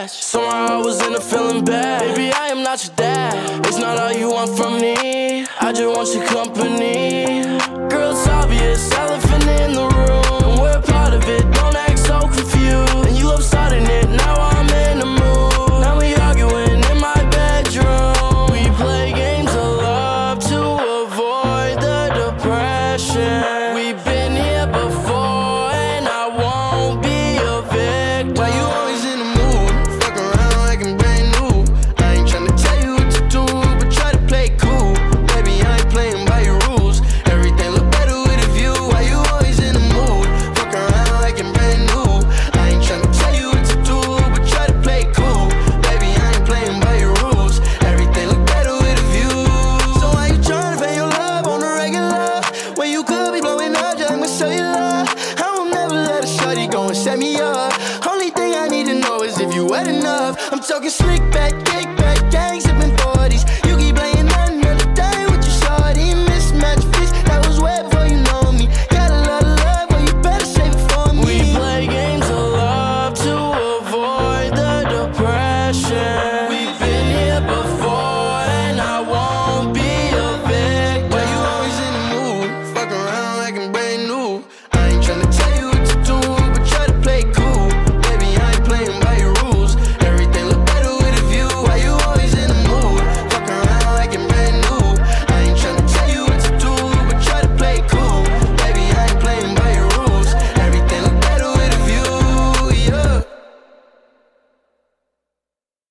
cash. Somehow I was in a feeling bad. Baby, I am not your dad. It's not all you want from me. I just want your company. Girl, it's obvious, elephant in the room, and we're part of it. Don't act so confused. And you love starting it. Now I'm in the mood. Now we arguing in my bedroom. We play games of love to avoid the depression. We've been here before, and I won't be a victim. Why you always in the mood? Fuck around like I'm brand new. I ain't tryna tell you what to do, but try to play cool. Baby, I ain't playing by your rules. Everything look better with a view. Why you always in the mood? Fuck around like I'm brand new. I ain't tryna tell you what to do, but try to play cool. Baby, I ain't playing by your rules. Everything look better with a view. So why you tryna pay your love on the regular when you could be blowing up just like my cellular? I will never let a shawty go and set me up. Only thing I need to know is if you wet enough. I'm talking slick back.